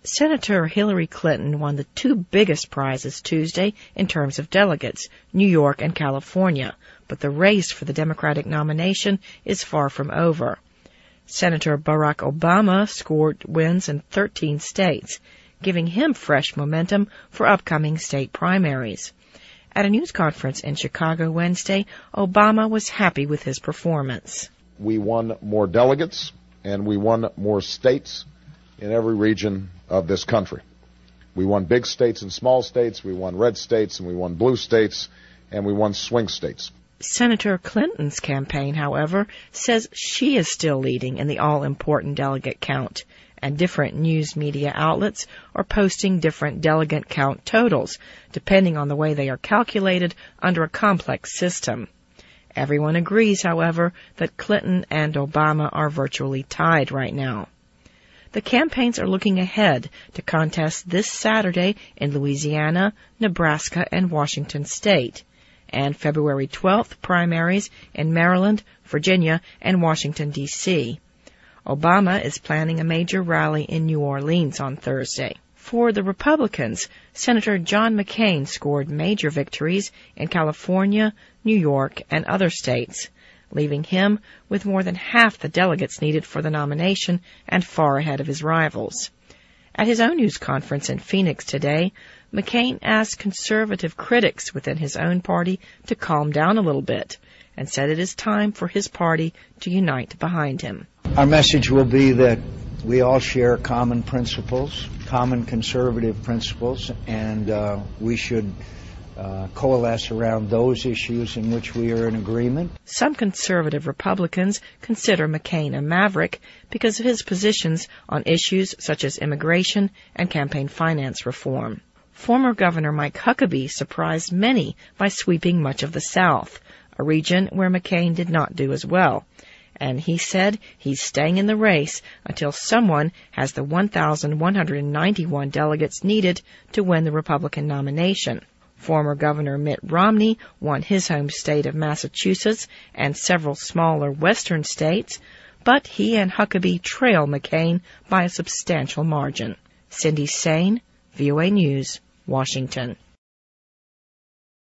Senator Hillary Clinton won the two biggest prizes Tuesday in terms of delegates, New York and California, but the race for the Democratic nomination is far from over. Senator Barack Obama scored wins in 13 states, giving him fresh momentum for upcoming state primaries. At a news conference in Chicago Wednesday, Obama was happy with his performance. We won more delegates, and we won more states in every region of this country. We won big states and small states, we won red states, and we won blue states, and we won swing states. Senator Clinton's campaign, however, says she is still leading in the all-important delegate count, and different news media outlets are posting different delegate count totals, depending on the way they are calculated under a complex system. Everyone agrees, however, that Clinton and Obama are virtually tied right now. The campaigns are looking ahead to contests this Saturday in Louisiana, Nebraska, and Washington State, and February 12th primaries in Maryland, Virginia, and Washington, D.C. Obama is planning a major rally in New Orleans on Thursday. For the Republicans, Senator John McCain scored major victories in California, New York, and other states, leaving him with more than half the delegates needed for the nomination and far ahead of his rivals. At his own news conference in Phoenix today, McCain asked conservative critics within his own party to calm down a little bit and said it is time for his party to unite behind him. Our message will be that we all share common principles, common conservative principles, and we should coalesce around those issues in which we are in agreement. Some conservative Republicans consider McCain a maverick because of his positions on issues such as immigration and campaign finance reform. Former Governor Mike Huckabee surprised many by sweeping much of the South, a region where McCain did not do as well. And he said he's staying in the race until someone has the 1,191 delegates needed to win the Republican nomination. Former Governor Mitt Romney won his home state of Massachusetts and several smaller western states, but he and Huckabee trail McCain by a substantial margin. Cindy Sain, VOA News, Washington.